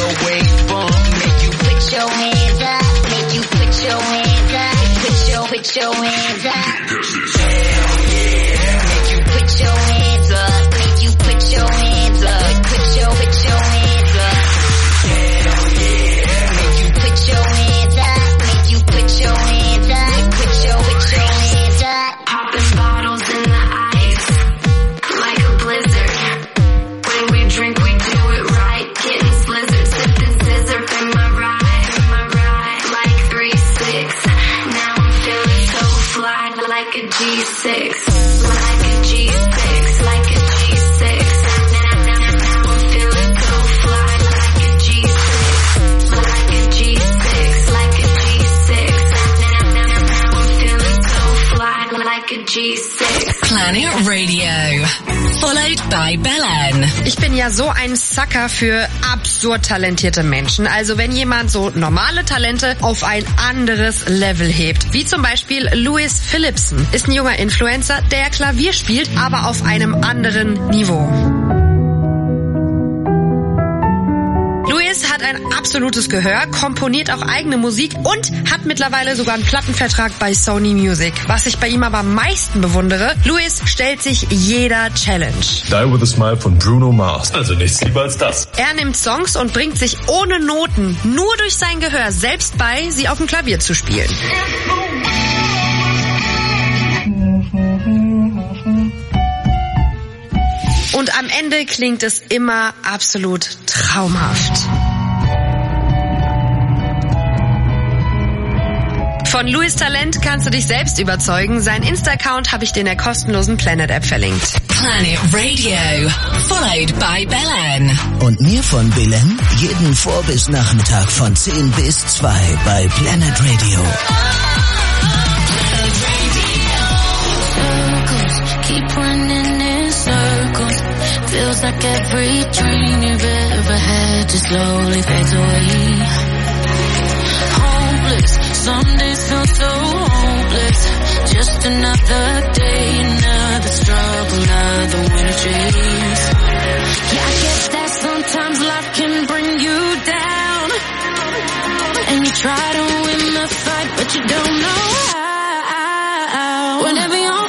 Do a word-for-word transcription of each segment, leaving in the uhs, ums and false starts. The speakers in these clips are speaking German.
eight eight bump. Make you put your hands up. Make you put your hands up. Put your, put your hands up. Hell yeah. Make you put your hands up. Make you put your hands up. Put your, put your hands up. Hell yeah. Make you put your hands up. Make you put your hands up. Put your, put your hands up. Popping bottles in the ice, like a blizzard. When we drink, we do it right. Getting slizzard, sipping scissor in my ride, in my ride. Like three six. Now I'm feeling so fly, like a G six, like a G six, like a G six. Now, now, now I'm feeling so fly, like a G six, like a G six, like a G six. Now, now, now I'm feeling so fly, like a G six. Planet Radio, followed by Belen. Ich bin ja so ein Sucker für absurd talentierte Menschen. Also wenn jemand so normale Talente auf ein anderes Level hebt. Wie zum Beispiel Louis Phillipson. Ist ein junger Influencer, der Klavier spielt, aber auf einem anderen Niveau. Louis hat ein absolutes Gehör, komponiert auch eigene Musik und hat mittlerweile sogar einen Plattenvertrag bei Sony Music. Was ich bei ihm aber am meisten bewundere, Louis stellt sich jeder Challenge. Die with a Smile von Bruno Mars. Also nichts lieber als das. Er nimmt Songs und bringt sich ohne Noten, nur durch sein Gehör selbst bei, sie auf dem Klavier zu spielen. Und am Ende klingt es immer absolut traumhaft. Von Louis' Talent kannst du dich selbst überzeugen. Sein Insta-Account habe ich dir in der kostenlosen Planet-App verlinkt. Planet Radio, followed by Belen. Und mir von Belen jeden Vor- bis Nachmittag von zehn bis zwei bei Planet Radio. Keep running in circles. Feels like every dream you've ever had just slowly fades away. Hopeless, some days feel so hopeless. Just another day, another struggle, another winter chase. Yeah, I guess that sometimes life can bring you down. And you try to win the fight, but you don't know how. Whenever you're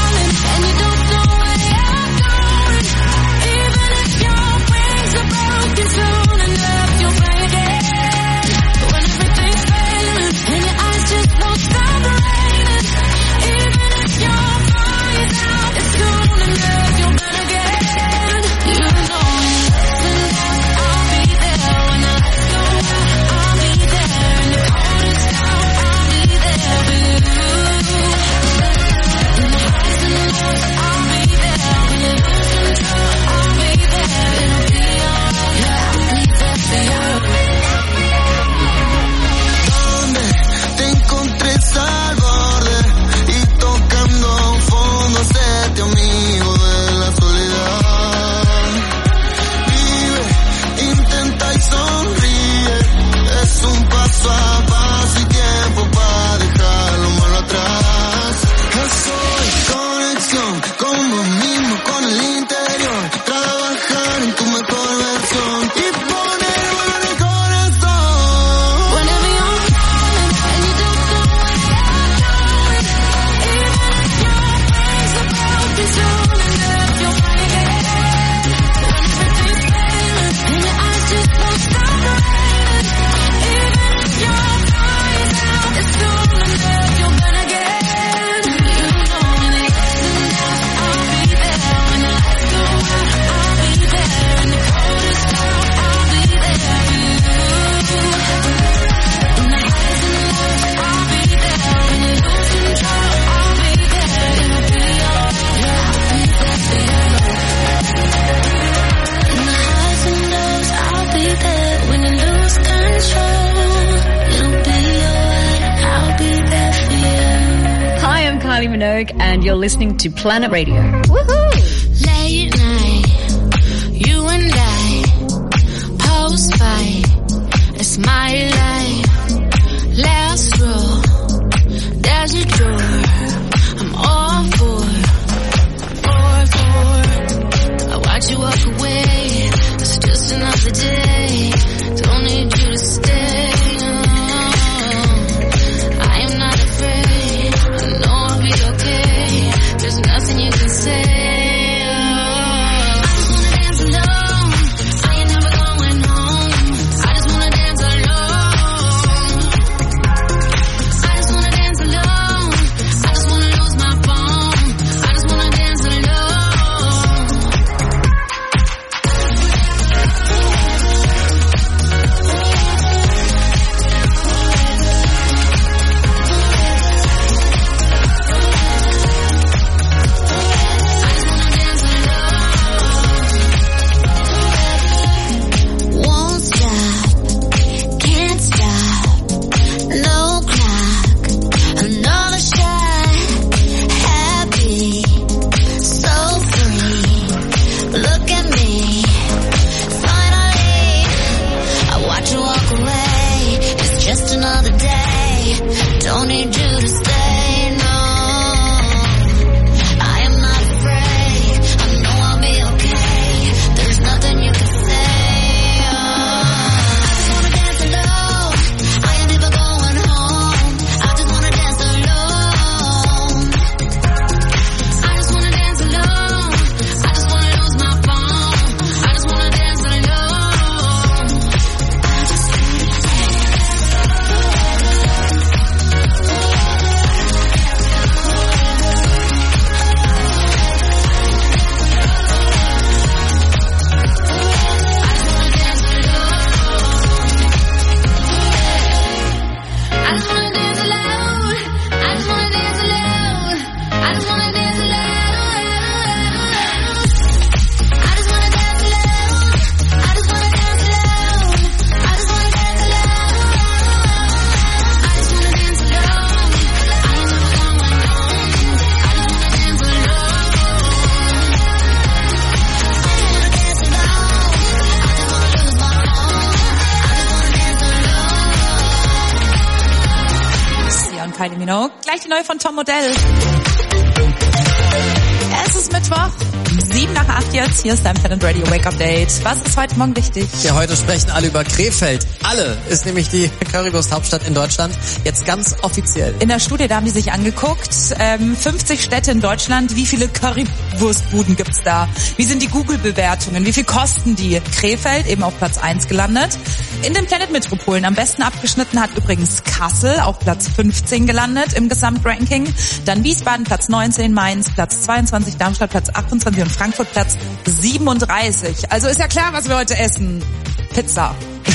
and you're listening to Planet Radio. Woohoo! Late night, you and I, post fight, it's my life. Last row, there's a door, I'm all for, all for. I watch you walk away, it's just another day. Don't Kylie Minogue. Gleich die neue von Tom Modell. Es ist Mittwoch, sieben nach acht jetzt. Hier ist dein Planet Radio Wake Up Date. Was ist heute Morgen wichtig? Ja, heute sprechen alle über Krefeld. Alle ist nämlich die Currywurst-Hauptstadt in Deutschland. Jetzt ganz offiziell. In der Studie, da haben die sich angeguckt, ähm, fünfzig Städte in Deutschland. Wie viele Currywurstbuden gibt's da? Wie sind die Google-Bewertungen? Wie viel kosten die? Krefeld eben auf Platz eins gelandet. In den Planet-Metropolen am besten abgeschnitten hat übrigens Kassel auf Platz fünfzehn gelandet im Gesamtranking. Dann Wiesbaden Platz neunzehn, Mainz Platz zweiundzwanzig, Darmstadt Platz achtundzwanzig und Frankfurt Platz siebenunddreißig. Also ist ja klar, was wir heute essen. Pizza.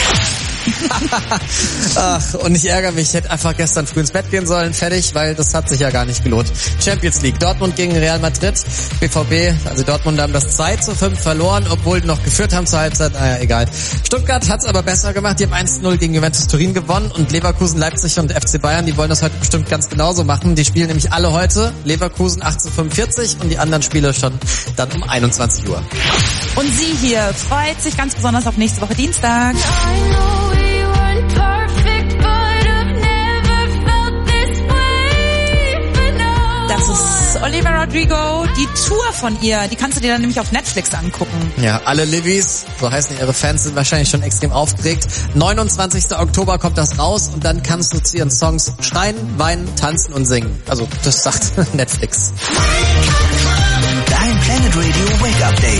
Ach, und ich ärgere mich, ich hätte einfach gestern früh ins Bett gehen sollen, fertig, weil das hat sich ja gar nicht gelohnt. Champions League, Dortmund gegen Real Madrid, B V B, also Dortmund haben das zwei zu fünf verloren, obwohl die noch geführt haben zur Halbzeit, naja, egal. Stuttgart hat's aber besser gemacht, die haben eins zu null gegen Juventus Turin gewonnen und Leverkusen, Leipzig und F C Bayern, die wollen das heute bestimmt ganz genauso machen. Die spielen nämlich alle heute, Leverkusen achtzehn Uhr fünfundvierzig und die anderen Spiele schon dann um einundzwanzig Uhr. Und sie hier freut sich ganz besonders auf nächste Woche Dienstag. Das ist Olivia Rodrigo, die Tour von ihr, die kannst du dir dann nämlich auf Netflix angucken. Ja, alle Livies, so heißen ihre Fans, sind wahrscheinlich schon extrem aufgeregt. neunundzwanzigsten Oktober kommt das raus und dann kannst du zu ihren Songs schreien, weinen, tanzen und singen. Also das sagt Netflix. Dein Planet Radio Wake Up Date.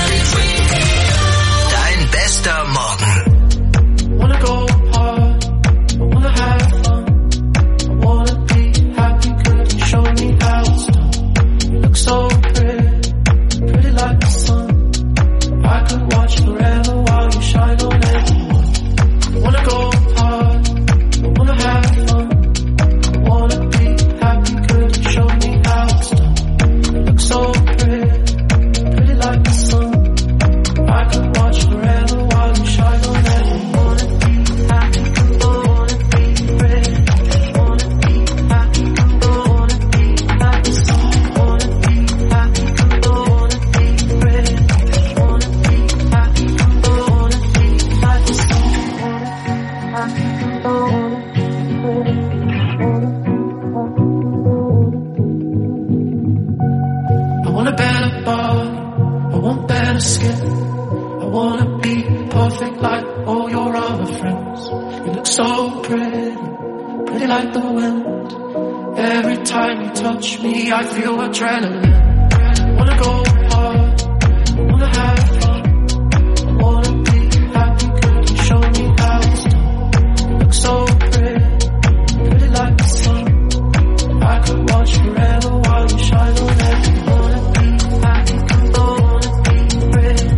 Dein bester Morgen. Wanna go hard, I wanna have fun, I wanna be happy, could you show me how it's done? You look so pretty, pretty like the sun. I could watch forever while you shine on everyone. Wanna go hard, I wanna have fun, I wanna be happy, could you show me how it's done? You look so pretty, pretty like the sun. I could watch forever while you shine on everyone. Perfect like all your other friends. You look so pretty, pretty like the wind. Every time you touch me, I feel adrenaline. Wanna go hard, wanna have fun, I wanna be happy, could you show me how it's done? You look so pretty, pretty like the sun. I could watch forever while you shine on everyone. Wanna be happy, I wanna be pretty.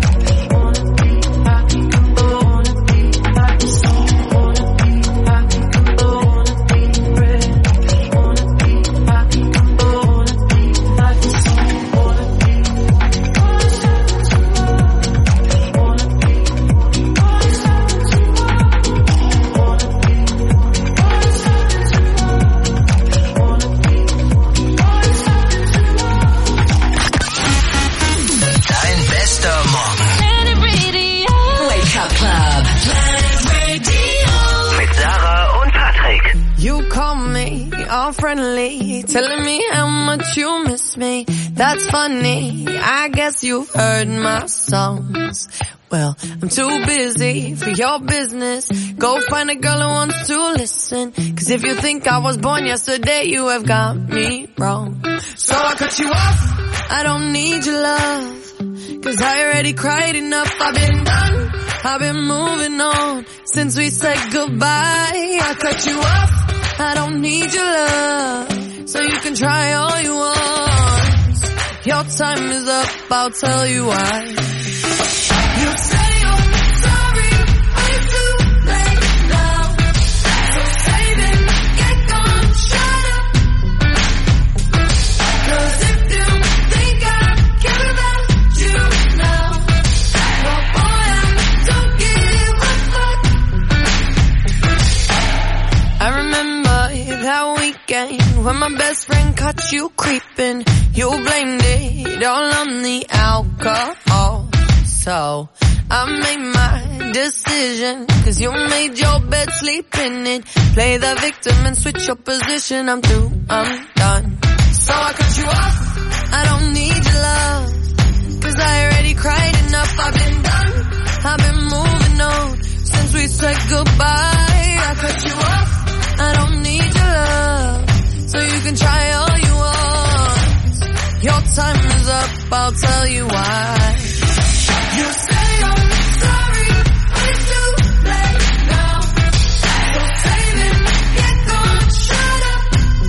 Friendly, telling me how much you miss me. That's funny, I guess you've heard my songs. Well, I'm too busy for your business. Go find a girl who wants to listen. Cause if you think I was born yesterday, you have got me wrong. So I cut you off, I don't need your love. Cause I already cried enough, I've been done, I've been moving on since we said goodbye. I cut you off, I don't need your love, so you can try all you want. Your time is up, I'll tell you why. You say you're sorry, way too late now. So save it, get gone, shut up. Cause if you think I care about you now, well boy, I don't give a fuck. I remember that weekend when my best friend caught you creeping. You blamed it all on the alcohol. So I made my decision, cause you made your bed, sleep in it. Play the victim and switch your position. I'm through, I'm done. So I cut you off, I don't need your love, cause I already cried enough. I've been done, I've been moving on since we said goodbye. I cut you off, I don't need your love, so you can try all you want. Your time is up, I'll tell you why. You say I'm sorry, but it's too late now. So save it, get gone, shut up.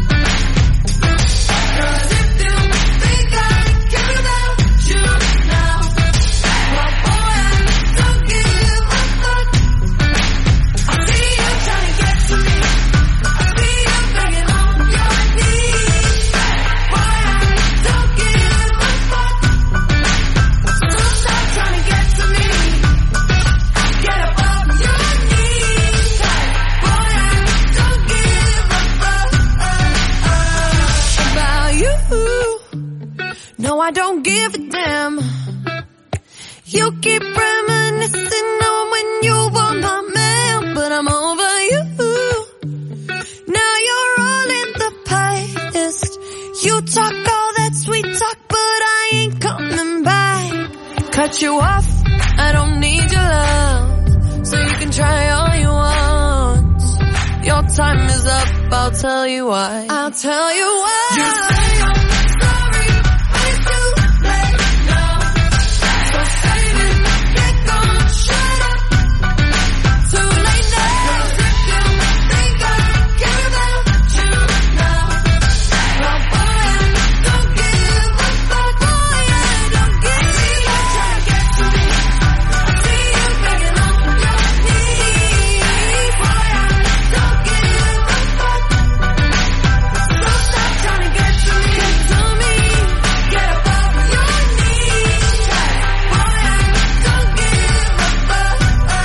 Cause if you think I care about you now, well boy, I don't give a fuck. I see you trying to get to me, I see you begging on your knees. Boy, I don't give a fuck. So stop trying to get to me, get up off your knees. Boy, I don't give a fuck about you. No, I don't give a damn. You keep reminiscing on when you were my man, but I'm over you. Now you're all in the past. You talk all that sweet talk, but I ain't coming back. Cut you off, I don't need your love, so you can try all you want. Your time is up, I'll tell you why. I'll tell you why. You say I'm sorry, but it's too late now. So save it, get gone, shut up. Too late now. 'Cause if you think I care about you now, well boy, I don't give a fuck. Boy, I don't give a fuck. Trying to get to me, I see you begging on your knees. Boy, I don't give a fuck. So stop trying to get to me, get to me, get up off your knees. Boy, I don't give a fuck.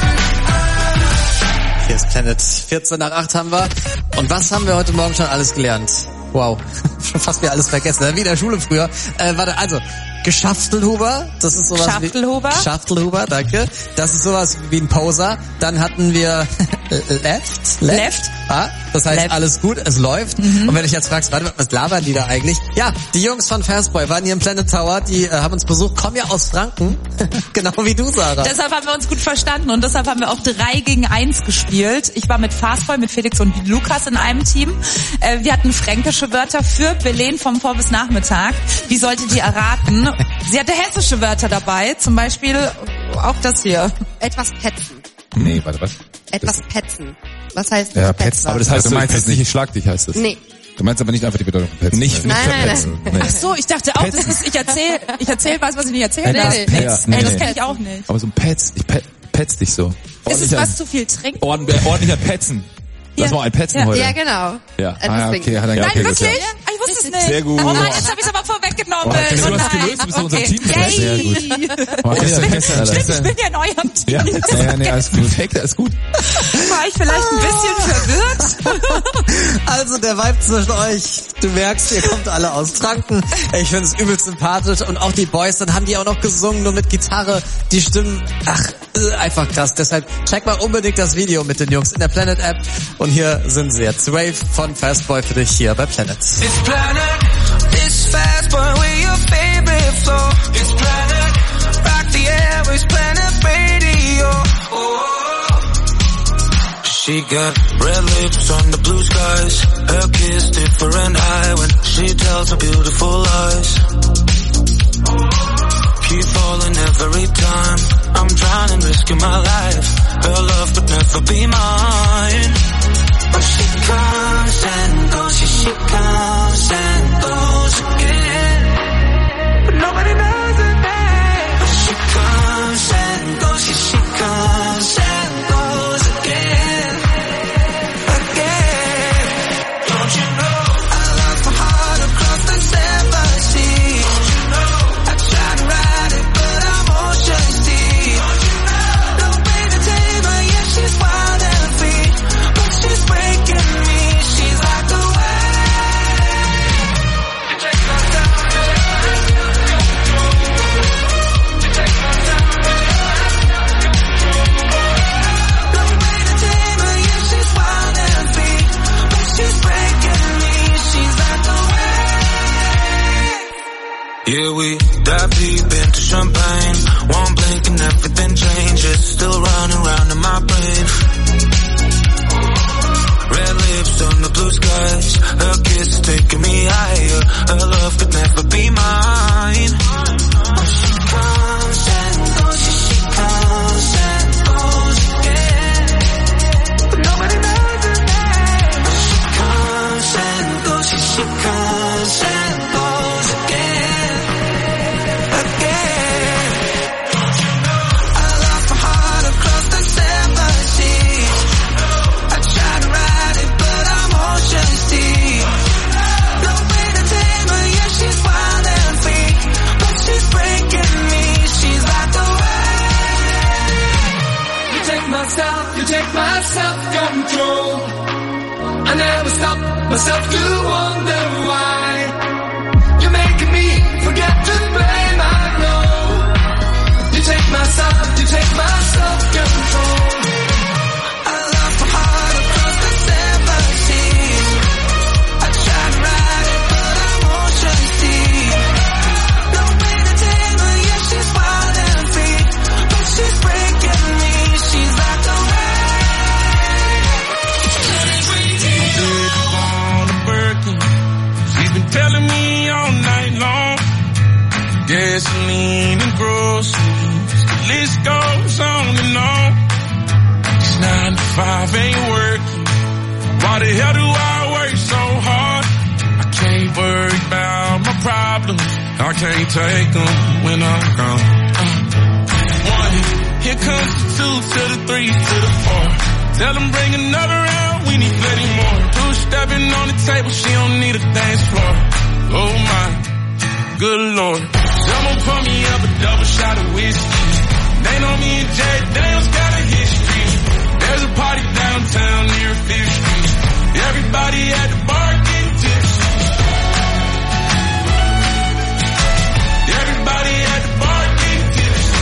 Hier ist Planet. vierzehn nach acht haben wir. Und was haben wir heute Morgen schon alles gelernt? Wow, schon fast wieder alles vergessen. Wie in der Schule früher. Äh, warte, also, Geschaftelhuber, das ist sowas Schaftelhuber? wie... Schaftelhuber, danke. Das ist sowas wie ein Poser. Dann hatten wir Left. Left. Ah, das heißt, Left. alles gut, es läuft. Mhm. Und wenn ich jetzt fragst, warte, was labern die da eigentlich? Ja, die Jungs von Fastboy waren hier im Planet Tower, die äh, haben uns besucht, kommen ja aus Franken. Genau wie du, Sarah. Deshalb haben wir uns gut verstanden und deshalb haben wir auch drei gegen eins gespielt. Ich war mit Fastboy, mit Felix und Lukas in einem Team. Äh, wir hatten fränkische Wörter für Belen vom Vor- bis Nachmittag. Wie solltet ihr erraten? Sie hatte hessische Wörter dabei, zum Beispiel auch das hier. Etwas petzen. Nee, warte, was? Etwas petzen. Was heißt Ja, petzen? petzen. Aber das heißt, du meinst jetzt nicht, ich schlag dich, heißt es? Nee. Du meinst aber nicht einfach die Bedeutung von petzen. Nicht, nicht Nein, nein, verpetzen. Nee. Ach so, ich dachte auch, das ist, ich erzähl, ich erzähl was, was ich nicht erzähle. Etwas Nee, petz, nee, nee, nee, das nee. kenne ich auch nicht. Aber so ein Petz, ich pe petz dich so. Ist es was zu viel trinken? Ordentlich, ordentlicher Petzen. Das Ja. war ein Petzen Ja. heute. Ja, genau. Ja, Also ah, ja deswegen- okay, hat er Nein, okay, wirklich? ja. Ah, ich wusste es nicht. Sehr gut. Oh nein, jetzt habe ich es aber vorweggenommen. Oh, hast du Oh was nein. gelöst? Du bist in unserem Okay. Team. Yay. Sehr gut. Oh, Ich besser, bin, besser, Alter. stimmt, ich bin ja neu am Team. Ja, ja, ja, nee, alles gut. Hey, alles gut. War ich vielleicht ein bisschen verwirrt? Also der Vibe zwischen euch, du merkst, ihr kommt alle aus Franken. Ich finde es übelst sympathisch und auch die Boys, dann haben die auch noch gesungen, nur mit Gitarre, die Stimmen, ach, äh, einfach krass. Deshalb check mal unbedingt das Video mit den Jungs in der Planet App und hier sind sie jetzt. Rave von Fastboy für dich hier bei Planet. It's Planet, this fast boy with your favorite flow. It's Planet, rock the airwaves, Planet Radio. Oh. She got red lips on the blue skies. Her kiss different high when she tells her beautiful lies. Keep falling every time. I'm drowning, risking my life. Her love could never be mine. But she comes and goes, she, she comes and goes again. But nobody knows her name. But she comes and goes, she, she comes and goes again. Again. Don't you know I love my heart across the seven seas. Don't you know I try to ride it but I'm ocean deep. Don't you know no way to tame her, yeah she's wild and free. Yeah, we dive deep into champagne. One blink and everything changes. Still running round in my brain. Red lips on the blue skies. Her kiss taking me higher. Her love could never be mine. She comes and goes, she, she comes and goes again. But nobody knows her name. She comes and goes, she, she comes and goes again. Again. I lost my heart across the seven seas. I tried to ride it, but I'm ocean's deep. No way to tame her, yeah, she's wild and free. But she's breaking me, she's like the wind. You take my self, you take my self-control. I never stop myself to wonder why. You're making me forget to blame, I know. You take my self, you take my self-control. I lost my heart across the seven seas. I tried to ride it, but I'm ocean's deep. No way to tame her, yeah, she's wild and free. But she's breaking me, she's like the She's been telling me all night long. Gasoline and groceries, the list goes on and on. This nine to five ain't working. Why the hell do I work so hard? I can't worry about my problems. I can't take them when I'm gone. Uh, one, here comes the two to the three to the four. Tell them bring another round, we need plenty more. Two stepping on the table, she don't need a dance floor. Oh my, good lord. Someone pour me up a double shot of whiskey. They know me and Jay Daniels got a history. There's a party downtown near Fifth Street. Everybody at the bar getting tipsy. Everybody at the bar getting tipsy.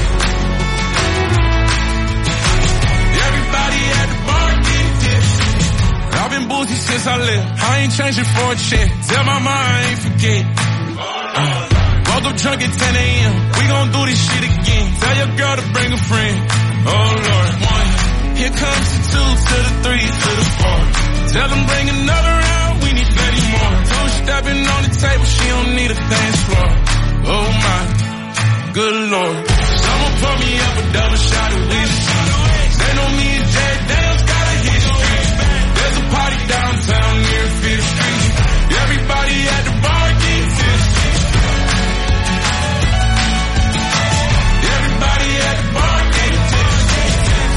Everybody at the bar getting tipsy. I've been boozy since I left. I ain't changing for a check. Tell my mom I ain't forget. Uh, woke up drunk at ten a.m. We gon' do this shit again. Tell your girl to bring a friend. Oh Lord. One. Here comes the two to the three to the four. Tell them bring another round. We need plenty more. Two stepping on the table. She don't need a dance floor. Oh my, good lord. Someone pour me up a double shot of whiskey. They know me and Jay Daniels got a history. There's a party downtown near Fifth Street. Everybody at the bar getting tipsy. Everybody at the bar getting tipsy.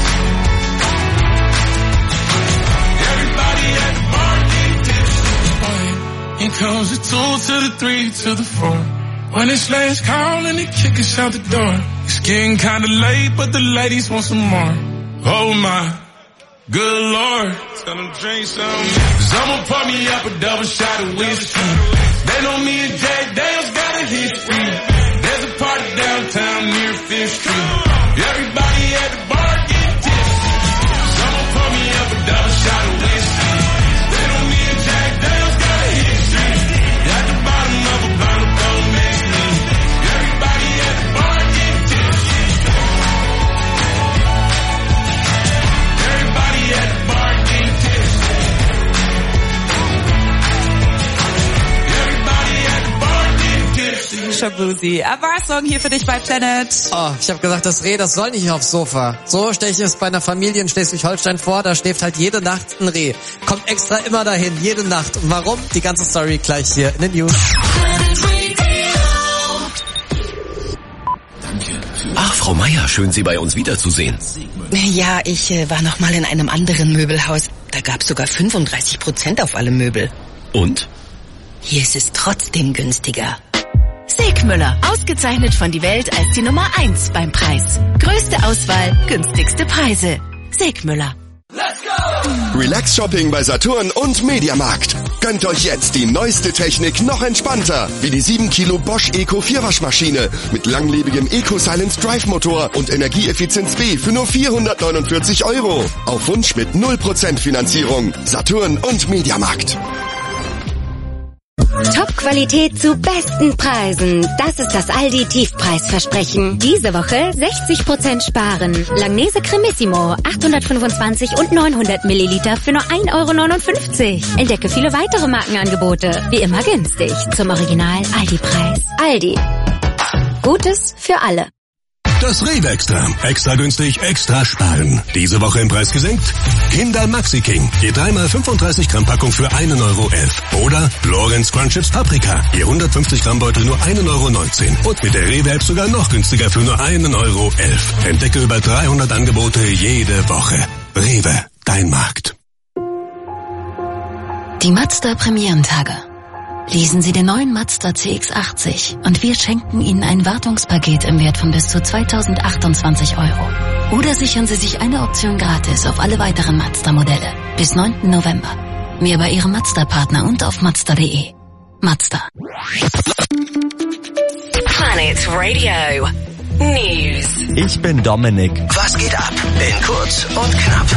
Everybody at the bar getting tipsy. Here comes the two to the three to the four. When it's last call and they kick us out the door. It's getting kinda late, but the ladies want some more. Oh my, good lord. Tell them drink some. Someone pour me up a double shot of whiskey. They know me and Jay Daniels got a history. There's a party downtown near Fifth Street. Everybody at the bar getting tipsy. Someone pour me up a double shot of whiskey. They know me and Jay Daniels got a history. At the bottom of a bottle, don't mix me. Everybody at the bar getting tipsy. Everybody at the bar getting tipsy. Everybody at the bar getting tipsy. Shabuzi. A Bar-Song hier für dich bei Planet. Oh, ich habe gesagt, das Reh, das soll nicht aufs Sofa. So stelle ich es bei einer Familie in Schleswig-Holstein vor, da schläft halt jede Nacht ein Reh. Kommt extra immer dahin, jede Nacht. Und warum? Die ganze Story gleich hier in den News. Ach, Frau Meier, schön Sie bei uns wiederzusehen. Ja, ich äh, war noch mal in einem anderen Möbelhaus. Da gab's sogar fünfunddreißig Prozent auf alle Möbel. Und? Hier ist es trotzdem günstiger. Segmüller, ausgezeichnet von die Welt als die Nummer eins beim Preis. Größte Auswahl, günstigste Preise. Segmüller. Relax Shopping bei Saturn und Mediamarkt. Gönnt euch jetzt die neueste Technik noch entspannter, wie die sieben Kilo Bosch Eco vier Waschmaschine mit langlebigem Eco Silence Drive Motor und Energieeffizienz B für nur vierhundertneunundvierzig Euro. Auf Wunsch mit null Prozent Finanzierung. Saturn und Mediamarkt. Top-Qualität zu besten Preisen. Das ist das Aldi Tiefpreisversprechen. Diese Woche sechzig Prozent sparen. Langnese Cremissimo achthundertfünfundzwanzig und neunhundert Milliliter für nur ein Euro neunundfünfzig. Entdecke viele weitere Markenangebote. Wie immer günstig. Zum Original Aldi-Preis. Aldi. Gutes für alle. Das Rewe Extra. Extra günstig, extra sparen. Diese Woche im Preis gesenkt? Kinder Maxi King. Je dreimal fünfunddreißig Gramm Packung für einen Euro elf. Oder Lorenz Crunchips Paprika. Je hundertfünfzig Gramm Beutel nur einen Euro neunzehn. Und mit der Rewe App sogar noch günstiger für nur einen Euro elf. Entdecke über dreihundert Angebote jede Woche. Rewe, dein Markt. Die Mazda Premierentage. Lesen Sie den neuen Mazda C X achtzig und wir schenken Ihnen ein Wartungspaket im Wert von bis zu zweitausendachtundzwanzig Euro. Oder sichern Sie sich eine Option gratis auf alle weiteren Mazda-Modelle bis neunten November. Mehr bei Ihrem Mazda-Partner und auf mazda punkt de. Mazda. Planet Radio News. Ich bin Dominik. Was geht ab? In kurz und knapp.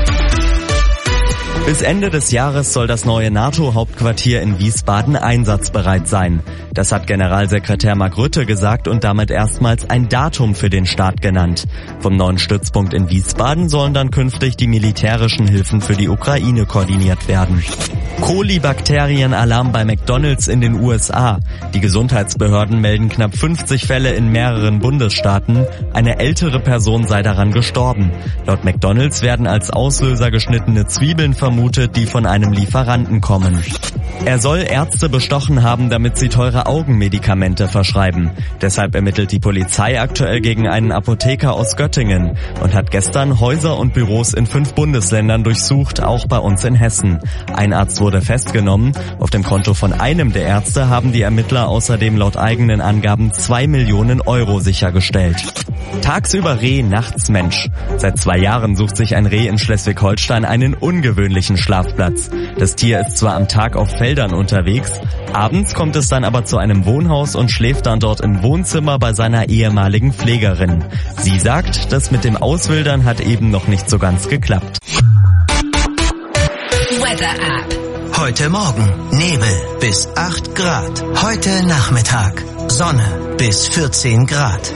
Bis Ende des Jahres soll das neue NATO-Hauptquartier in Wiesbaden einsatzbereit sein. Das hat Generalsekretär Mark Rutte gesagt und damit erstmals ein Datum für den Start genannt. Vom neuen Stützpunkt in Wiesbaden sollen dann künftig die militärischen Hilfen für die Ukraine koordiniert werden. Kolibakterien-Alarm bei McDonald's in den U S A. Die Gesundheitsbehörden melden knapp fünfzig Fälle in mehreren Bundesstaaten. Eine ältere Person sei daran gestorben. Laut McDonald's werden als Auslöser geschnittene Zwiebeln vermutet, die von einem Lieferanten kommen. Er soll Ärzte bestochen haben, damit sie teure Augenmedikamente verschreiben. Deshalb ermittelt die Polizei aktuell gegen einen Apotheker aus Göttingen und hat gestern Häuser und Büros in fünf Bundesländern durchsucht, auch bei uns in Hessen. Ein Arzt wurde festgenommen. Auf dem Konto von einem der Ärzte haben die Ermittler außerdem laut eigenen Angaben zwei Millionen Euro sichergestellt. Tagsüber Reh, nachts Mensch. Seit zwei Jahren sucht sich ein Reh in Schleswig-Holstein einen ungewöhnlichen Schlafplatz. Das Tier ist zwar am Tag auf Feldern unterwegs, abends kommt es dann aber zu einem Wohnhaus und schläft dann dort im Wohnzimmer bei seiner ehemaligen Pflegerin. Sie sagt, das mit dem Auswildern hat eben noch nicht so ganz geklappt. Weather App. Heute Morgen Nebel bis acht Grad. Heute Nachmittag Sonne bis vierzehn Grad.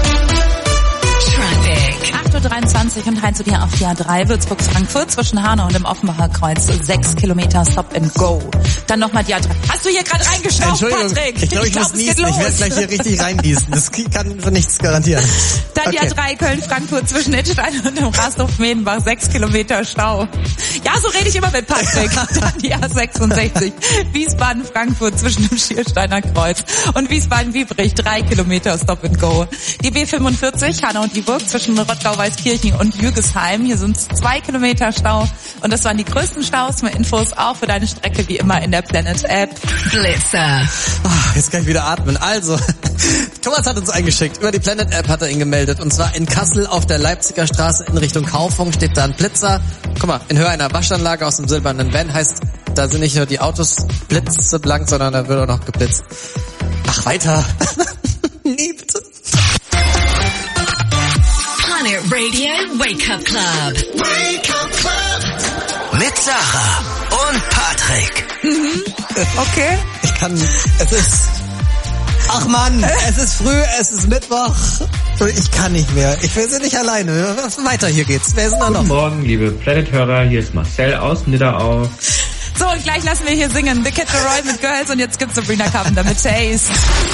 acht Uhr dreiundzwanzig und Heinz und hier auf die A drei, Würzburg-Frankfurt zwischen Hanau und dem Offenbacher Kreuz. Sechs Kilometer Stop and Go. Dann nochmal die A drei. Hast du hier gerade reingeschaut, Patrick? Ich glaube, ich, ich glaub, muss niesen. Ich werde gleich hier richtig reingießen. Das kann für nichts garantieren. Dann okay. Die A drei Köln-Frankfurt zwischen Idstein und dem Rasthof-Medenbach. Sechs Kilometer Stau. Ja, so rede ich immer mit Patrick. Dann die A sechsundsechzig. Wiesbaden-Frankfurt zwischen dem Schiersteiner Kreuz und Wiesbaden-Wiebrich. Drei Kilometer Stop and Go. Die B fünfundvierzig, Hanau und Dieburg zwischen Rottgau-Weißkirchen und Jügesheim. Hier sind zwei Kilometer Stau. Und das waren die größten Staus. Mehr Infos auch für deine Strecke wie immer in der Planet App. Blitzer. Oh, jetzt kann ich wieder atmen. Also, Thomas hat uns eingeschickt. Über die Planet App hat er ihn gemeldet. Und zwar in Kassel auf der Leipziger Straße in Richtung Kaufung steht da ein Blitzer. Guck mal, in Höhe einer Waschanlage aus dem silbernen Van heißt, da sind nicht nur die Autos blitzeblank, sondern da wird auch noch geblitzt. Ach, weiter. Nee, bitte. Planet Radio Wake Up Club. Wake Up Club. Mit Sarah und Patrick. Mhm. Okay. Ich kann, es ist, ach Mann, es ist früh, es ist Mittwoch. Ich kann nicht mehr. Ich will sie nicht alleine. Weiter, hier geht's. Wer ist denn da noch? Guten Morgen, liebe Planet-Hörer. Hier ist Marcel aus Nidderau. So, und gleich lassen wir hier singen. The Kid Laroi mit Girls und jetzt gibt's Sabrina Carpenter mit Taste.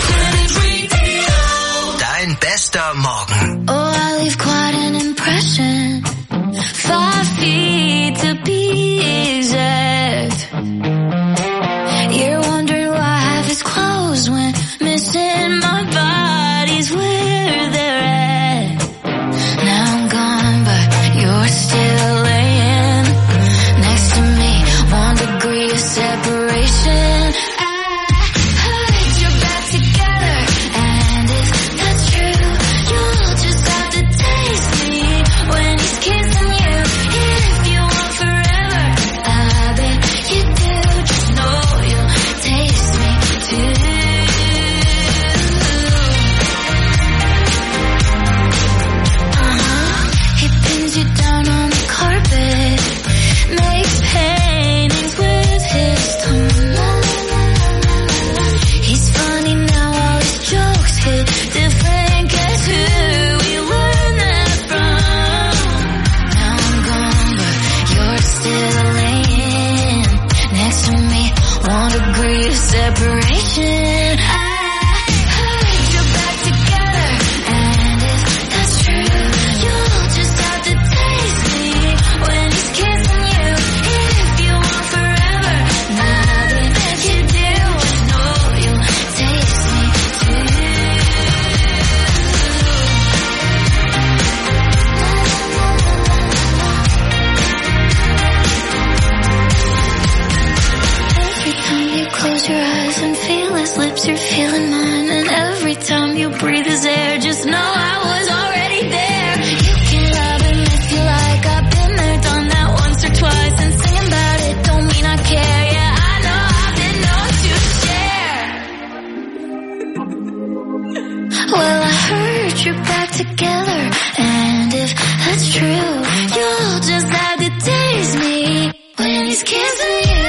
Dein bester Morgen. Oh, I leave quite an impression. Five feet to be exact. You're wondering why I have his clothes when missing my body's where they're at. Now I'm gone, but you're still laying next to me. One degree of separation. When he's kissing you in lips, you're feeling mine. And every time you breathe his air, just know I was already there. You can love him if you like. I've been there, done that once or twice. And singing about it don't mean I care. Yeah, I know I've been known to share. Well, I heard you're back together. And if that's true, you'll just have to taste me when he's kissing you.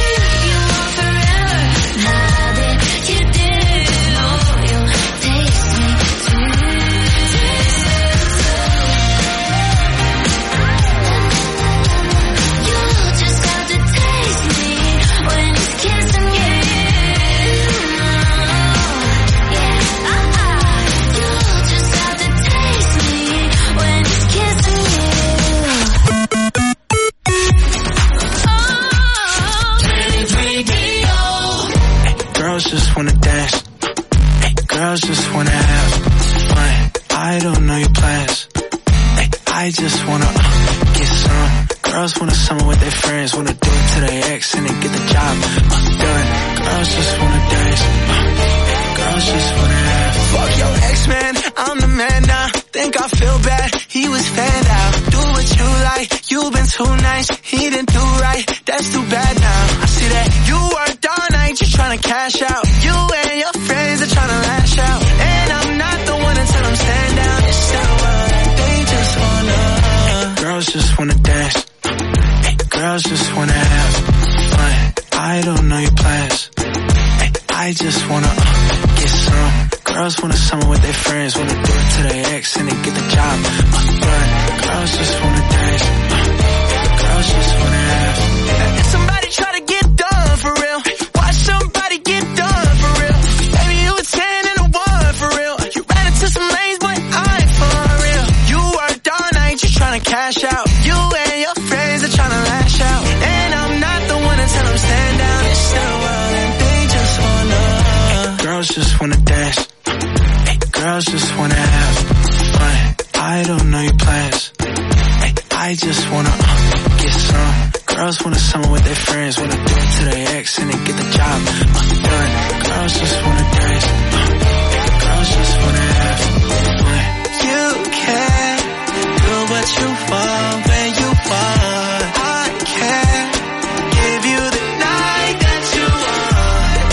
Just wanna dance. Hey, girls just wanna have fun. I don't know your plans. Hey, I just wanna uh, get some. Girls wanna summer with their friends, wanna do it to their ex and then get the job uh, done. Girls just wanna dance. Uh, girls just wanna have. Fuck your ex, man. I'm the man now. Think I feel bad. He was fanned out. Do what you like. You've been too nice. He didn't do right. That's too bad now. I see that you worked all night. You're trying to cash out. You and your friends are trying to lash out. And I'm not the one to tell them stand down. It's not what they just wanna. Girls just wanna dance. Hey, girls just wanna have fun. I don't know your plans. Hey, I just wanna uh, get some. Girls wanna summer with their friends, wanna do it to their ex and then get the job uh, done. Girls just wanna dance. Uh, girls just wanna have. If somebody try to get done for real, watch somebody get done for real. Baby, you a ten and a one for real. You ran into some lanes, but I ain't for real. You worked all night, you tryna cash out. You and your friends are tryna lash out. And I'm not the one to tell them stand down. It's their world and they just wanna. Girls just wanna dance. Hey, girls just wanna have fun. I don't know your plans. Hey, I just wanna uh, get some. Girls wanna summer with their friends, wanna do it to their ex and then get the job uh, done. Girls just wanna dance. Uh, girls just wanna have fun. You can do what you want when you want. I can give you the night that you want.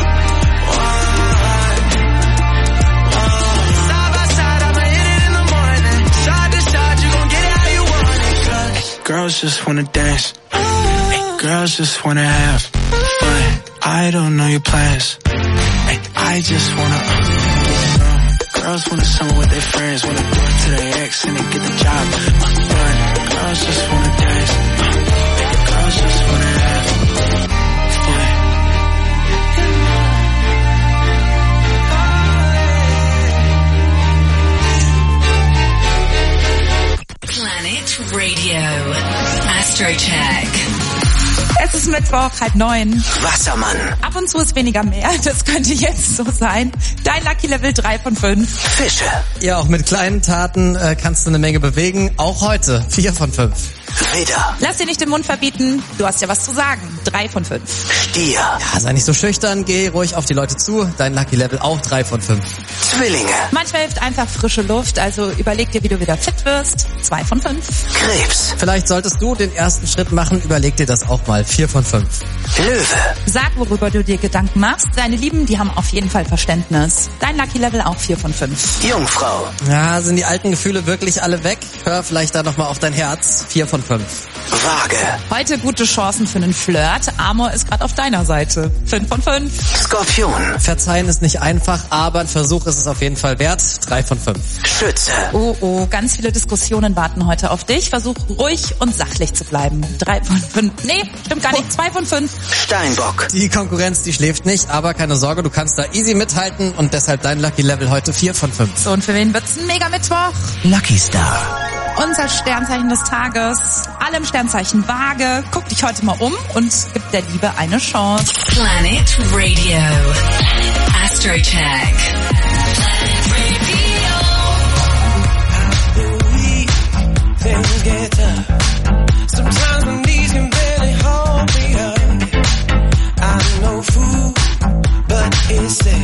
Want. Want. Side by side, I'ma hit it in the morning. Side to side, you gon' get it how you want it. Cause girls just wanna dance. Hey, girls just wanna have fun. I don't know your plans. Hey, I just wanna uh, get some. Girls wanna summer with their friends, wanna do it to their ex and then get the job uh, done. Girls just wanna dance. Uh, girls just wanna have fun. Planet Radio. Astrocheck. Es ist Mittwoch, halb neun. Wassermann. Ab und zu ist weniger mehr, das könnte jetzt so sein. Dein Lucky Level drei von fünf. Fische. Ja, auch mit kleinen Taten äh, kannst du eine Menge bewegen. Auch heute vier von fünf. Widder. Lass dir nicht den Mund verbieten, du hast ja was zu sagen. drei von fünf. Stier. Ja, sei nicht so schüchtern, geh ruhig auf die Leute zu. Dein Lucky Level auch drei von fünf. Zwillinge. Manchmal hilft einfach frische Luft, also überleg dir, wie du wieder fit wirst. zwei von fünf. Krebs. Vielleicht solltest du den ersten Schritt machen, überleg dir das auch mal. vier von fünf. Löwe. Sag, worüber du dir Gedanken machst. Deine Lieben, die haben auf jeden Fall Verständnis. Dein Lucky Level auch vier von fünf. Jungfrau. Ja, sind die alten Gefühle wirklich alle weg? Hör vielleicht da nochmal auf dein Herz. vier von fünf. Waage. Heute gute Chancen für einen Flirt. Amor ist gerade auf deiner Seite. fünf von fünf. Skorpion. Verzeihen ist nicht einfach, aber ein Versuch ist es auf jeden Fall wert. drei von fünf. Schütze. Oh, oh, ganz viele Diskussionen warten heute auf dich. Versuch ruhig und sachlich zu bleiben. drei von fünf. Nee, stimmt gar nicht. zwei von fünf. Steinbock. Die Konkurrenz, die schläft nicht, aber keine Sorge, du kannst da easy mithalten und deshalb dein Lucky Level heute vier von fünf. So, und für wen wird's ein Mega-Mittwoch? Lucky Star. Unser Sternzeichen des Tages. Alle im Sternzeichen Waage. Guck dich heute mal um und gib der Liebe eine Chance. Planet Radio. Astrocheck. Things get tough. Sometimes my knees can barely hold me up. I'm no fool, but it's there.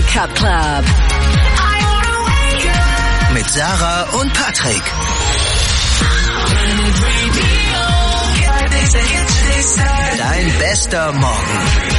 Wake Up Club. Mit Sarah und Patrick. Dein bester Morgen.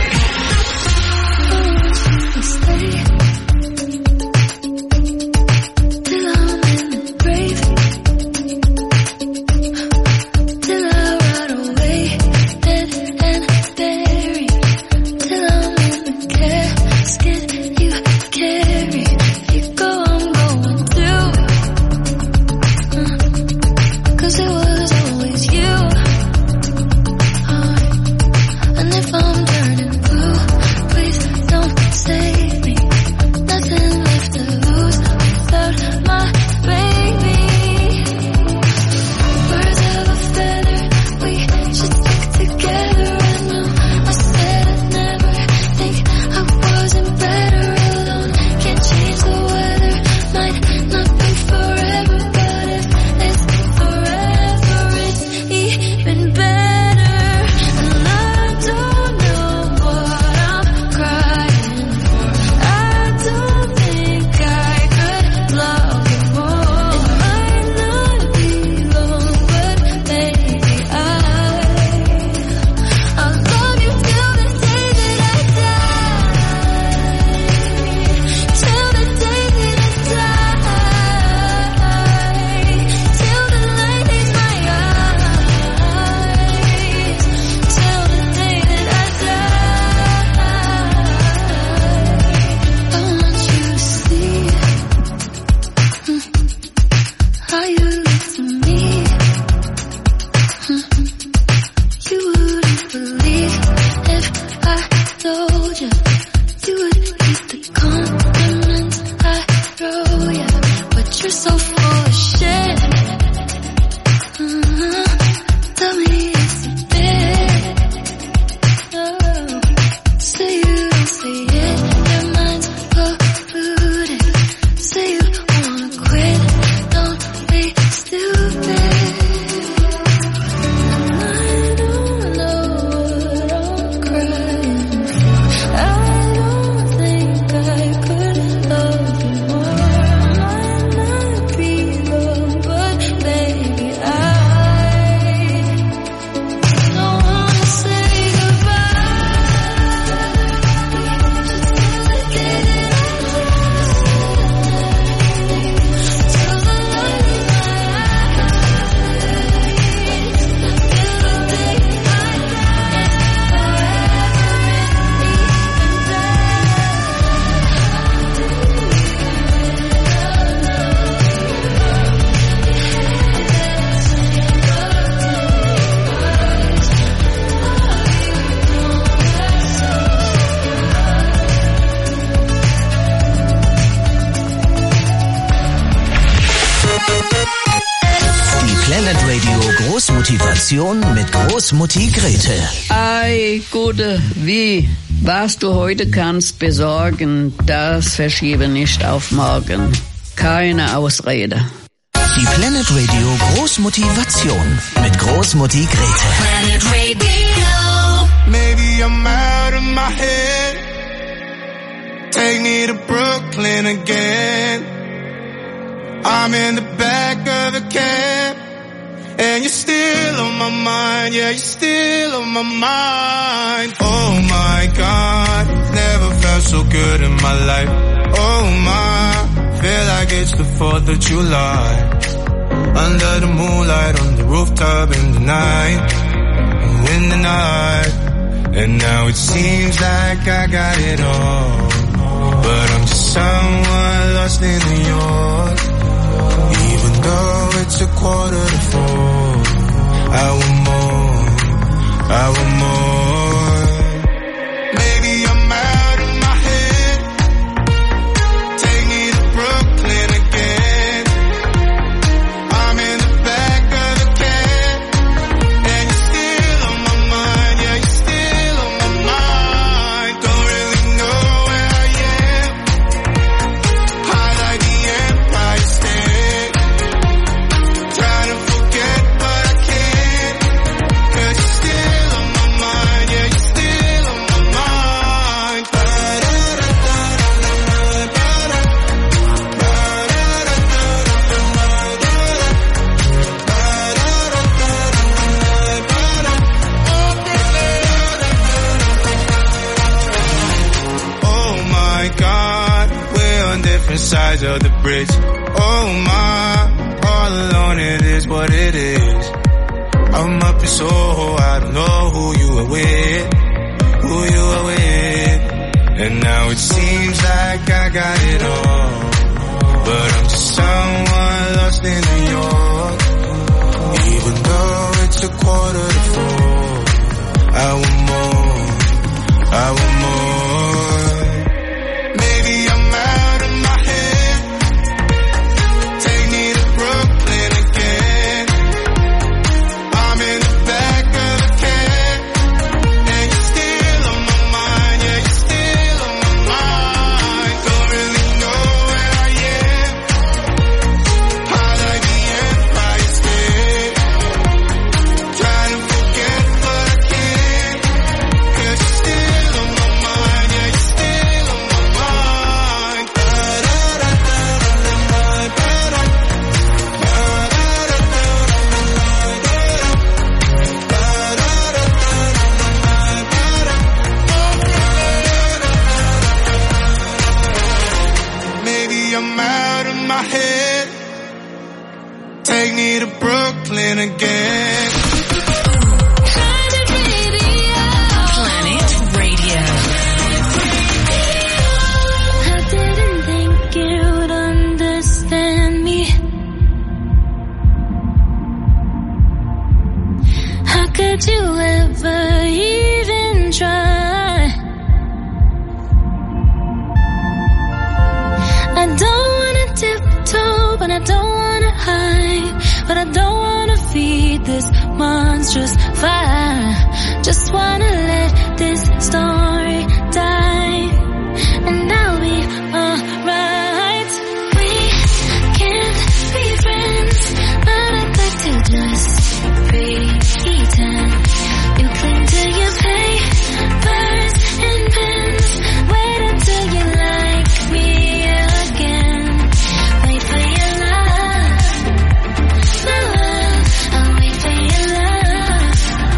Großmotivation mit Großmutti Grete. Ei, Gute, wie? Was du heute kannst besorgen, das verschiebe nicht auf morgen. Keine Ausrede. Die Planet Radio Großmotivation mit Großmutti Grete. Planet Radio. Maybe I'm out of my head. Take me to Brooklyn again. I'm in the back of the cab. And you're still on my mind, yeah, you're still on my mind. Oh my God, never felt so good in my life. Oh my, feel like it's the fourth of July. Under the moonlight, on the rooftop in the night, in the night. And now it seems like I got it all, but I'm just someone lost in New York. Even though it's a quarter to four, I want more, I want more. Maybe I'm out of my head. Take me to Brooklyn again. I'm in the back of the cab, and you're still on my mind, yeah, you're still on my mind. Don't really know where I am. High like the Empire State. Trying to forget, but I can't. 'Cause you're still on my mind, different sides of the bridge. Oh my, all alone, it is what it is. I'm up in Soho, I don't know who you are with, who you are with. And now it seems like I got it all, but I'm just someone lost in New York. Even though it's a quarter to four, I want more, I want more. Maybe I'm out of my head. Take me to Brooklyn again. I'm in the back of a cab, and you're still on my mind. Yeah, you're still on my mind. Don't really know where I am. I like the Empire State. Trying to forget, but I can't. 'Cause you're still on my mind. Yeah, you're still on my mind. Maybe I'm out of my head. Take me to Brooklyn again. Planet Radio. I didn't think you'd understand me. How could you ever even try? I don't wanna tiptoe, but I don't wanna hide. But I don't wanna feed this monstrous fire. Just wanna let this story die, and I'll be alright. We can't be friends, but I'd like to just pretend. You cling to your papers and pens. Wait until you like me again. Wait for your love, my love. I'll wait for your love.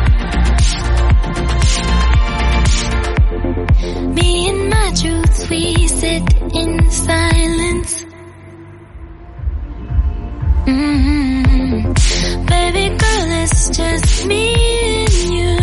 Me and my truths, we sit in silence. Mm-hmm. Baby girl, it's just me and you.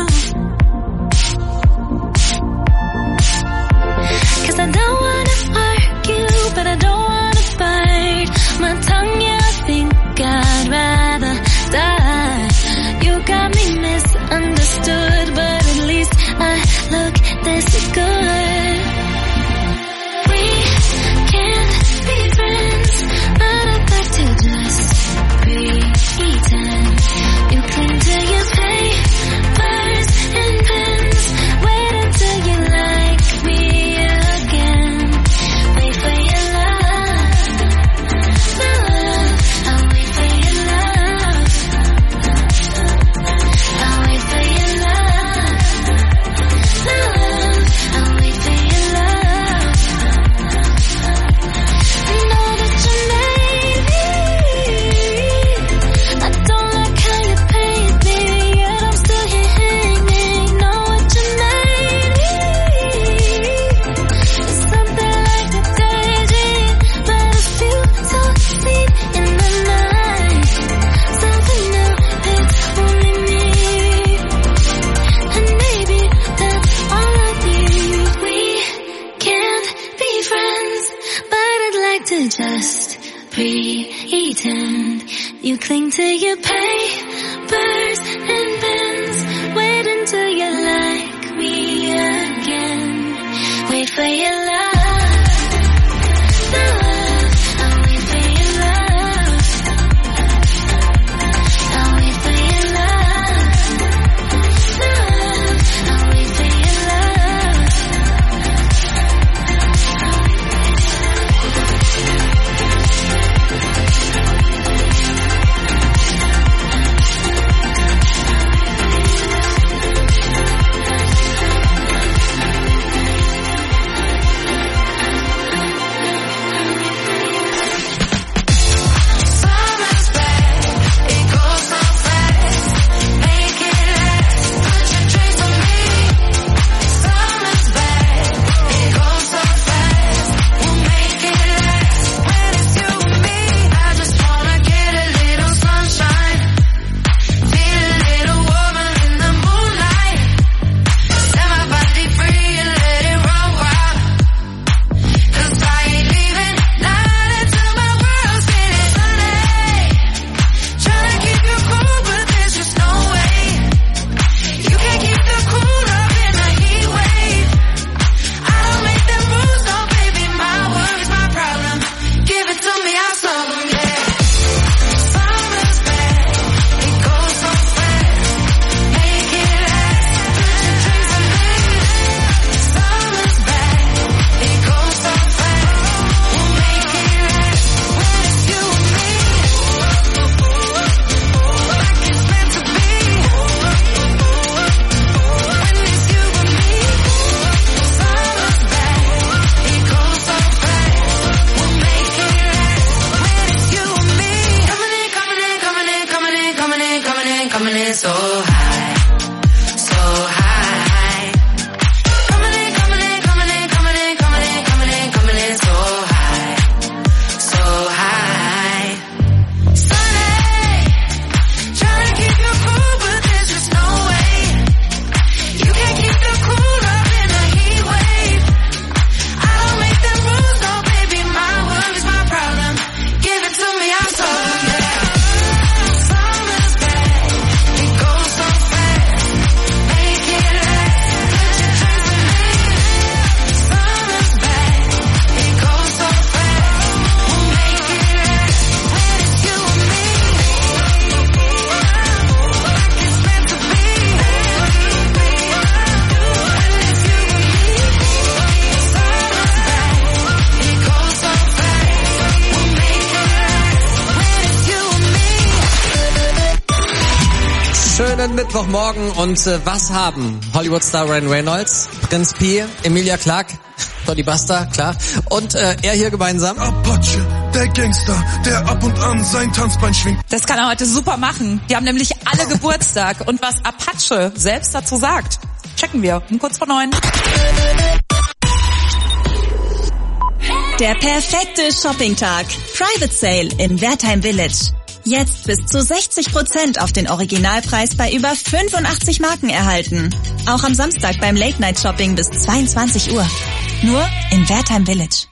'Cause I don't wanna argue, but I don't wanna fight. My tongue, yeah, I think I'd rather die. You got me misunderstood, but at least I look this good. We can't be friends, but I'd like to just pretend. You cling to your papers and pens. Wait until you like me again. Wait for your love, my love. I'll wait for your love. I'll wait for your love, my love. I'll wait for your love. I know that you made me. I don't like how you paint me, yet I'm still here hanging. Know what you made me. It's something like a daydream, but I feel so deep in the night. Something new, it's only me, and maybe that's all I need. We can't be friends, but I'd like to just pretend. You cling to your papers and pens. Wait until you like me again. Wait for your love, my love. I'll wait for your love. I'll wait for your love, my love. I'll wait for your love. schönen Mittwochmorgen und äh, was haben Hollywood-Star Ryan Reynolds, Prinz Pi, Emilia Clarke, Dolly Buster, klar, und äh, er hier gemeinsam? Apache, der Gangster, der ab und an sein Tanzbein schwingt. Das kann er heute super machen. Die haben nämlich alle Geburtstag. Und was Apache selbst dazu sagt, checken wir um kurz vor neun. Der perfekte Shoppingtag. Private Sale in Wertheim Village. Jetzt bis zu sechzig Prozent auf den Originalpreis bei über fünfundachtzig Marken erhalten. Auch am Samstag beim Late Night Shopping bis zweiundzwanzig Uhr. Nur in Wertheim Village.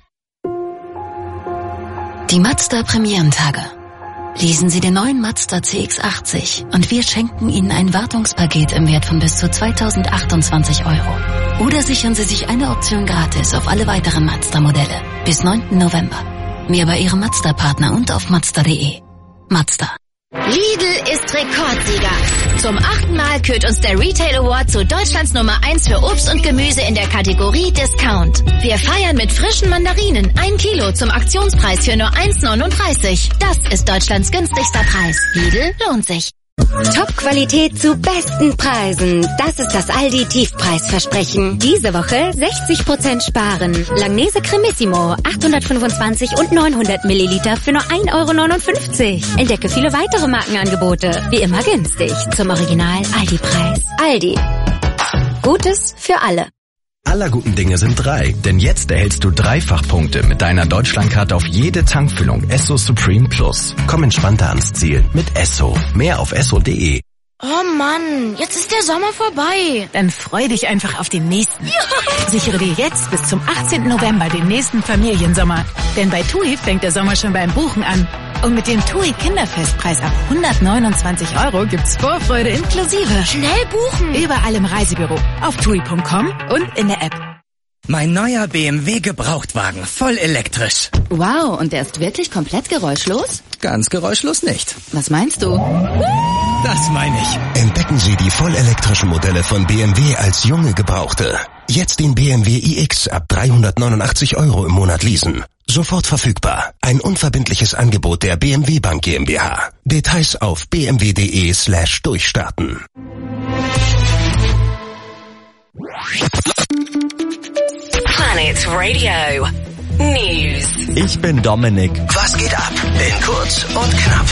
Die Mazda Premierentage. Lesen Sie den neuen Mazda C X achtzig und wir schenken Ihnen ein Wartungspaket im Wert von bis zu zweitausendachtundzwanzig Euro. Oder sichern Sie sich eine Option gratis auf alle weiteren Mazda-Modelle bis neunten November. Mehr bei Ihrem Mazda-Partner und auf mazda punkt de. Mazda. Lidl ist Rekordsieger. Zum achten Mal kürt uns der Retail Award zu Deutschlands Nummer eins für Obst und Gemüse in der Kategorie Discount. Wir feiern mit frischen Mandarinen. Ein Kilo zum Aktionspreis für nur eins neununddreißig. Das ist Deutschlands günstigster Preis. Lidl lohnt sich. Top-Qualität zu besten Preisen. Das ist das Aldi Tiefpreisversprechen. Diese Woche sechzig Prozent sparen. Langnese Cremissimo achthundertfünfundzwanzig und neunhundert Milliliter für nur ein Euro neunundfünfzig. Entdecke viele weitere Markenangebote. Wie immer günstig. Zum Original Aldi-Preis. Aldi. Gutes für alle. Aller guten Dinge sind drei, denn jetzt erhältst du Dreifachpunkte mit deiner Deutschlandkarte auf jede Tankfüllung Esso Supreme Plus. Komm entspannter ans Ziel mit Esso. Mehr auf esso punkt de. Oh Mann, jetzt ist der Sommer vorbei. Dann freu dich einfach auf den nächsten. Ja. Sichere dir jetzt bis zum achtzehnten November den nächsten Familiensommer. Denn bei TUI fängt der Sommer schon beim Buchen an. Und mit dem TUI Kinderfestpreis ab hundertneunundzwanzig Euro gibt's Vorfreude inklusive. Schnell buchen. Überall im Reisebüro, auf tui punkt com und in der App. Mein neuer B M W Gebrauchtwagen, voll elektrisch. Wow, und der ist wirklich komplett geräuschlos? Ganz geräuschlos nicht. Was meinst du? Das meine ich. Entdecken Sie die vollelektrischen Modelle von B M W als junge Gebrauchte. Jetzt den B M W iX ab dreihundertneunundachtzig Euro im Monat leasen. Sofort verfügbar. Ein unverbindliches Angebot der B M W Bank GmbH. Details auf b m w punkt de slash durchstarten. Planet Radio News. Ich bin Dominik. Was geht ab? In kurz und knapp.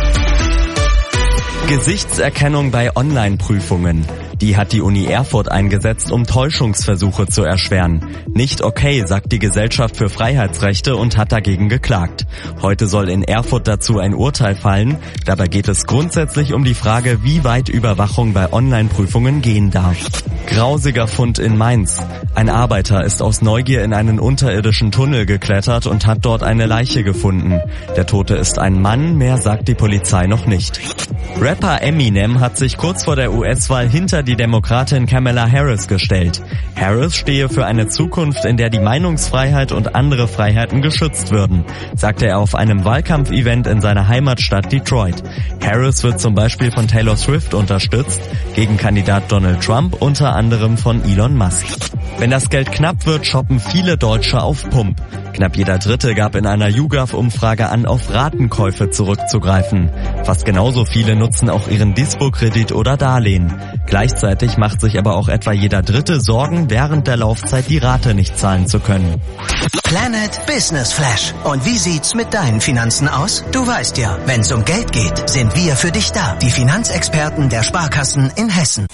Gesichtserkennung bei Online-Prüfungen. Die hat die Uni Erfurt eingesetzt, um Täuschungsversuche zu erschweren. Nicht okay, sagt die Gesellschaft für Freiheitsrechte und hat dagegen geklagt. Heute soll in Erfurt dazu ein Urteil fallen. Dabei geht es grundsätzlich um die Frage, wie weit Überwachung bei Online-Prüfungen gehen darf. Grausiger Fund in Mainz. Ein Arbeiter ist aus Neugier in einen unterirdischen Tunnel geklettert und hat dort eine Leiche gefunden. Der Tote ist ein Mann, mehr sagt die Polizei noch nicht. Rapper Eminem hat sich kurz vor der U S-Wahl hinter die Demokratin Kamala Harris gestellt. Harris stehe für eine Zukunft, in der die Meinungsfreiheit und andere Freiheiten geschützt würden, sagte er auf einem Wahlkampfevent in seiner Heimatstadt Detroit. Harris wird zum Beispiel von Taylor Swift unterstützt, Gegenkandidat Donald Trump unter anderem von Elon Musk. Wenn das Geld knapp wird, shoppen viele Deutsche auf Pump. Knapp jeder Dritte gab in einer YouGov-Umfrage an, auf Ratenkäufe zurückzugreifen. Fast genauso viele nutzen auch ihren Dispo-Kredit oder Darlehen. Gleichzeitig macht sich aber auch etwa jeder Dritte Sorgen, während der Laufzeit die Rate nicht zahlen zu können. Planet Business Flash. Und wie sieht's mit deinen Finanzen aus? Du weißt ja, wenn's um Geld geht, sind wir für dich da. Die Finanzexperten der Sparkassen in Hessen.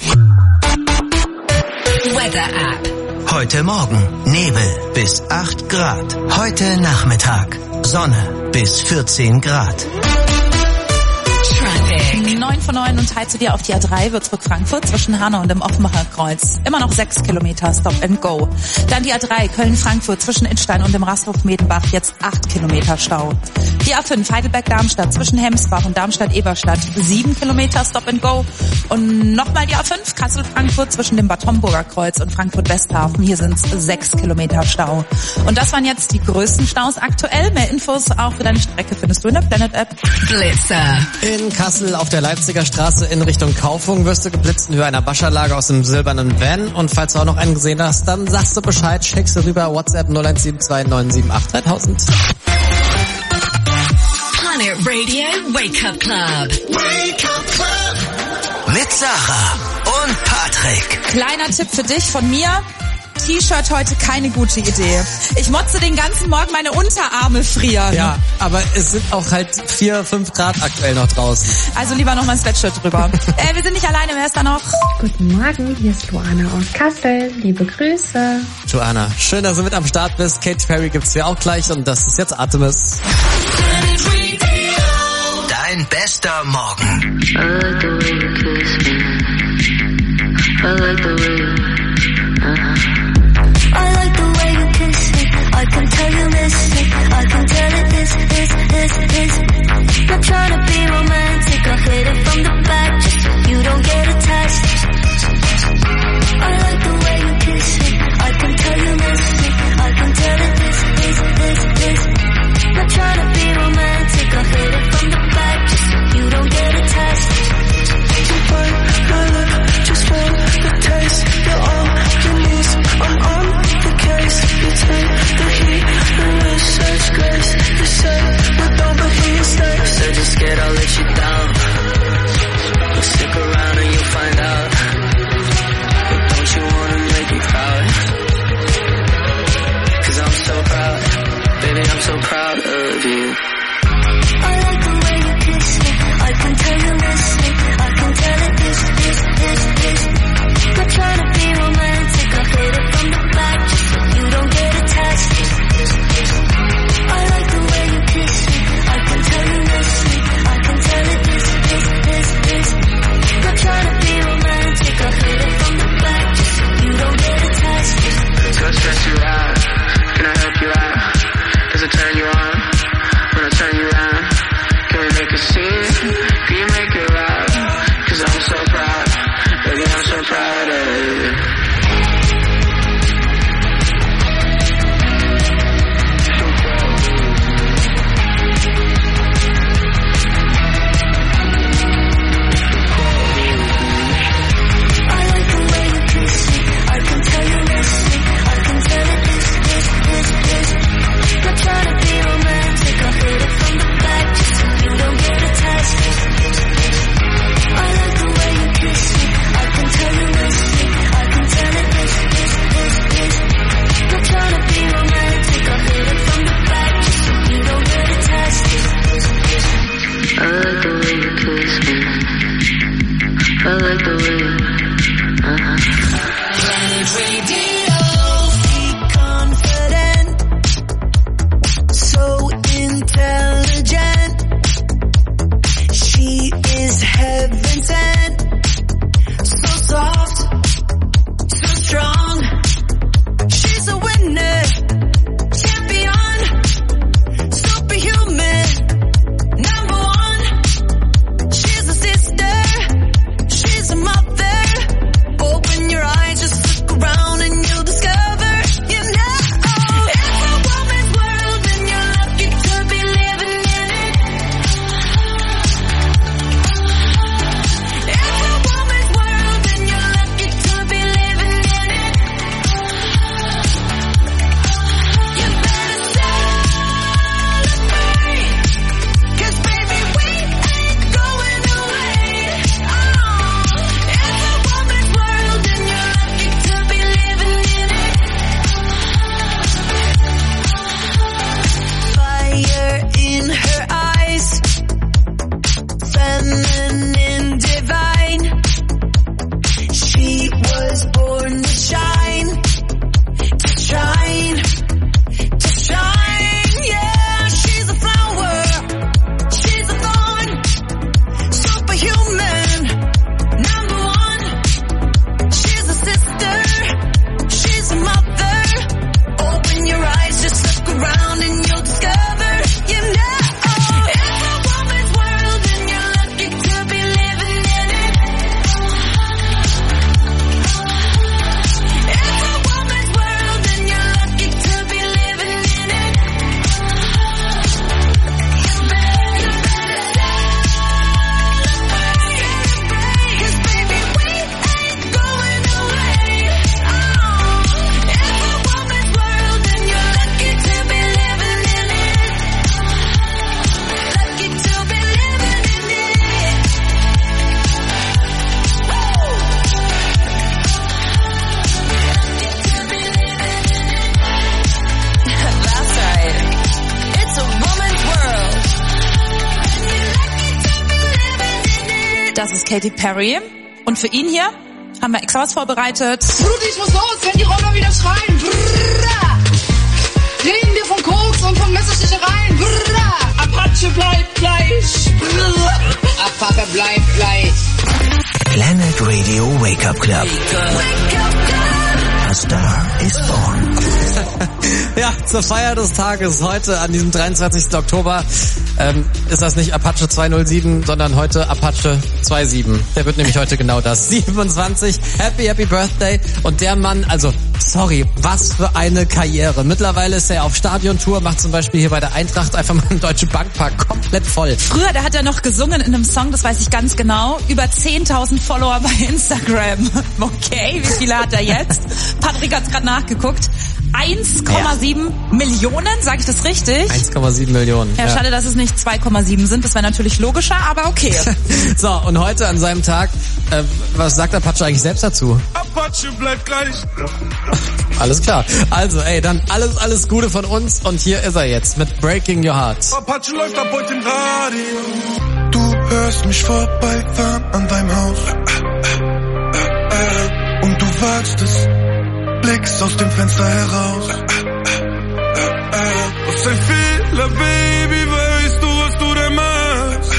Weather App. Heute Morgen Nebel bis acht Grad. Heute Nachmittag Sonne bis vierzehn Grad. neun von neun und teilst du dir auf die A drei Würzburg-Frankfurt zwischen Hanau und dem Offenbacher Kreuz. Immer noch sechs Kilometer Stop and Go. Dann die A drei Köln-Frankfurt zwischen Idstein und dem Rasthof Medenbach, jetzt acht Kilometer Stau. Die A fünf Heidelberg-Darmstadt zwischen Hemsbach und Darmstadt-Eberstadt, sieben Kilometer Stop and Go. Und nochmal die A fünf Kassel-Frankfurt zwischen dem Bad Homburger Kreuz und Frankfurt-Westhafen, hier sind es sechs Kilometer Stau. Und das waren jetzt die größten Staus aktuell. Mehr Infos auch für deine Strecke findest du in der Planet-App. Blitzer. In Kassel auf der Leipziger Straße in Richtung Kaufung wirst du geblitzt in Höhe einer Waschanlage aus einem silbernen Van. Und falls du auch noch einen gesehen hast, dann sagst du Bescheid, schickst du rüber WhatsApp null eins sieben zwei neun sieben acht dreitausend. Planet Radio Wake Up Club. Wake up club. Mit Sarah und Patrick. Kleiner Tipp für dich von mir. T-Shirt heute keine gute Idee. Ich motze den ganzen Morgen, meine Unterarme frieren. Ja, aber es sind auch halt vier, fünf Grad aktuell noch draußen. Also lieber noch mal ein Sweatshirt drüber. äh, wir sind nicht alleine, wer ist da noch? Guten Morgen, hier ist Luana aus Kassel. Liebe Grüße. Joanna, schön, dass du mit am Start bist. Katy Perry gibt's hier auch gleich und das ist jetzt Artemis. Dein bester Morgen. I like the way you kiss me. I like the way you, uh-huh. I like the way you kiss me. I can tell you miss me. I can tell it is, is, is, is. Not trying to be romantic. I hit it from the back just so you don't get attached. I like the way you kiss me. I can tell you miss me. I can tell it is, is, is, is. Not trying to be romantic. I hit it from the back just so you don't get attached. Just for the taste, you're ist Katy Perry. Und für ihn hier haben wir extra was vorbereitet. Brudi, ich muss los, wenn die Roller wieder schreien. Brrrra. Reden wir von Koks und von Messerstichereien. Brrrra. Apache bleibt gleich. Brrrra. Apache bleibt gleich. Planet Radio Wake Up Club. A star is born. Ja, zur Feier des Tages heute an diesem dreiundzwanzigsten Oktober ähm, ist das nicht Apache zweihundertsieben, sondern heute Apache siebenundzwanzig. Der wird nämlich heute genau das. siebenundzwanzig. Happy, happy Birthday. Und der Mann, also sorry, was für eine Karriere. Mittlerweile ist er auf Stadiontour, macht zum Beispiel hier bei der Eintracht einfach mal einen Deutsche Bankpark komplett voll. Früher, da hat er noch gesungen in einem Song, das weiß ich ganz genau. Über zehntausend Follower bei Instagram. Okay, wie viele hat er jetzt? Patrick hat's gerade nachgeguckt. eins Komma sieben ja. Millionen, sage ich das richtig? eins Komma sieben Millionen. Ja, ja, schade, dass es nicht zwei Komma sieben sind. Das wäre natürlich logischer, aber okay. So, und heute an seinem Tag, äh, was sagt Apache eigentlich selbst dazu? Apache bleibt gleich. Alles klar. Also, ey, dann alles, alles Gute von uns. Und hier ist er jetzt mit Breaking Your Heart. Apache läuft ab heute im Radio. Du hörst mich vorbeifahren an deinem Haus. Und du wagst es. Blickst aus dem Fenster heraus. Was ein Fehler, Baby, weißt du, was du da machst?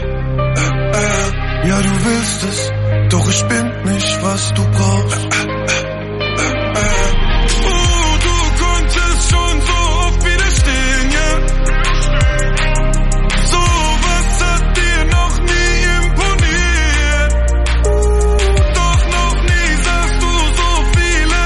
Ja, du willst es, doch ich bin nicht, was du brauchst. Oh, du konntest schon so oft widerstehen, ja? So was hat dir noch nie imponiert. Doch noch nie sahst du so viele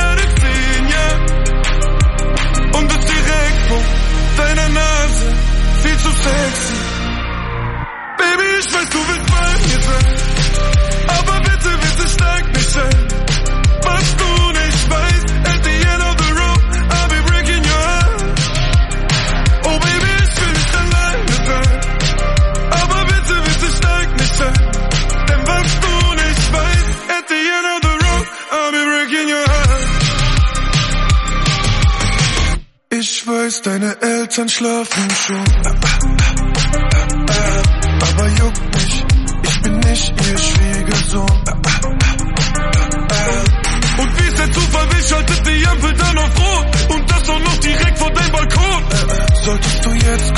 und das direkt vor deiner Nase, viel zu sexy. Baby, ich weiß, du willst bei mir sein, aber bitte, bitte steig nicht ein. Was du nicht weißt, at the end of the road, I'll be breaking your heart. Oh Baby, ich will nicht alleine sein, aber bitte, bitte steig nicht ein. Denn was du nicht weißt, at the end of the road, I'll be breaking your heart. Ich weiß, deine Eltern schlafen schon, aber juckt mich, ich bin nicht ihr Schwiegersohn. Und wie ist der Zufall, wie schaltet die Ampel dann auf Rot? Und das auch noch direkt vor deinem Balkon. Solltest du jetzt